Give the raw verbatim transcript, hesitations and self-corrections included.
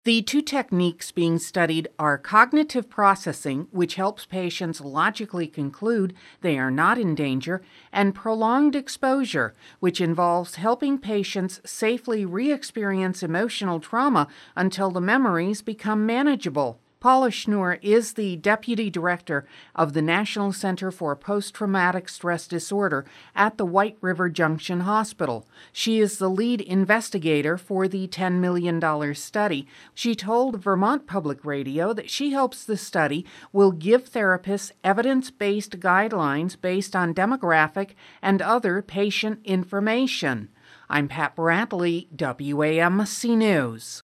The two techniques being studied are cognitive processing, which helps patients logically conclude they are not in danger, and prolonged exposure, which involves helping patients safely re-experience emotional trauma until the memories become manageable. Paula Schnur is the Deputy Director of the National Center for Post-Traumatic Stress Disorder at the White River Junction Hospital. She is the lead investigator for the ten million dollars study. She told Vermont Public Radio that she hopes the study will give therapists evidence-based guidelines based on demographic and other patient information. I'm Pat Brantley, W A M C News.